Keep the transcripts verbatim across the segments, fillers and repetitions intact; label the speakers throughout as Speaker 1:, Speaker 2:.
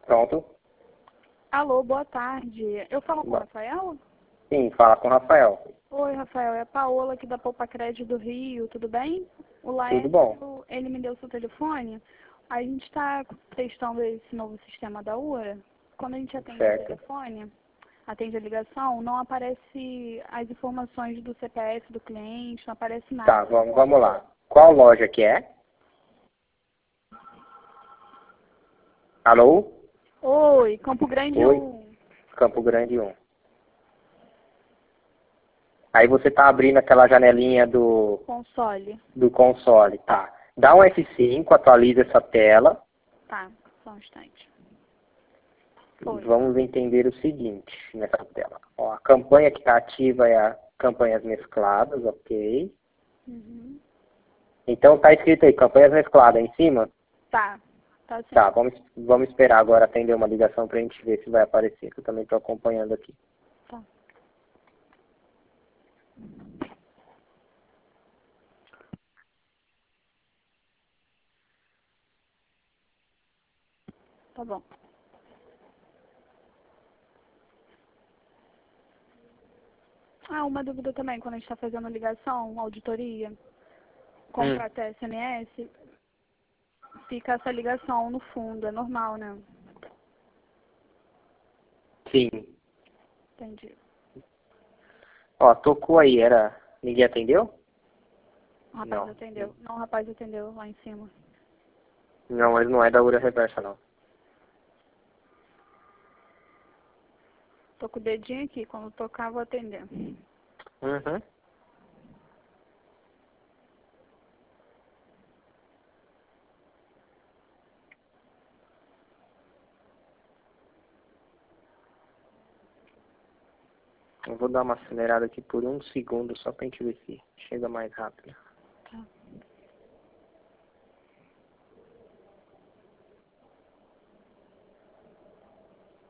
Speaker 1: Pronto.
Speaker 2: Alô, boa tarde. Eu falo com o
Speaker 1: Ba-
Speaker 2: Rafael?
Speaker 1: Sim, fala com o Rafael.
Speaker 2: Oi, Rafael. É a Paola aqui da Poupa Crédito do Rio. Tudo bem? O
Speaker 1: Tudo bom?
Speaker 2: Laércio, ele me deu seu telefone. A gente está testando esse novo sistema da U R A. Quando a gente atende o
Speaker 1: Certo.
Speaker 2: telefone, atende a ligação, não aparece as informações do C P F do cliente, não aparece
Speaker 1: Tá,
Speaker 2: nada.
Speaker 1: vamos, vamos lá. Qual loja que é? Alô?
Speaker 2: Oi, Campo Grande
Speaker 1: Oi?
Speaker 2: um.
Speaker 1: Campo Grande um. Aí você tá abrindo aquela janelinha do,
Speaker 2: Console.
Speaker 1: do console, tá. Dá um F cinco, atualiza essa tela.
Speaker 2: Tá, só um instante. Foi.
Speaker 1: Vamos entender o seguinte nessa tela. Ó, a campanha que está ativa é a campanhas mescladas, ok.
Speaker 2: Uhum.
Speaker 1: Então tá escrito aí, campanhas mescladas em cima?
Speaker 2: Tá, tá sim.
Speaker 1: Tá, vamos, vamos esperar agora atender uma ligação pra gente ver se vai aparecer, que eu também estou acompanhando aqui.
Speaker 2: Tá. Tá bom. Ah, uma dúvida também, quando a gente está fazendo ligação, auditoria,
Speaker 1: Hum,
Speaker 2: contrato S M S, fica essa ligação no fundo, é normal, né?
Speaker 1: sim.
Speaker 2: Entendi.
Speaker 1: Ó, tocou aí, era... Ninguém atendeu?
Speaker 2: O rapaz
Speaker 1: Não.
Speaker 2: atendeu. Não, o rapaz atendeu lá em cima.
Speaker 1: Não, mas não é da Ura Reversa, não.
Speaker 2: Tô com o dedinho aqui, quando tocar vou atender.
Speaker 1: Uhum. Eu vou dar uma acelerada aqui por um segundo, só pra gente ver se chega mais rápido.
Speaker 2: Tá.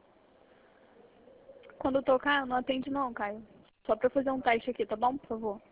Speaker 2: Quando tocar, não atende não, Caio. Só pra eu fazer um teste aqui, tá bom, por favor?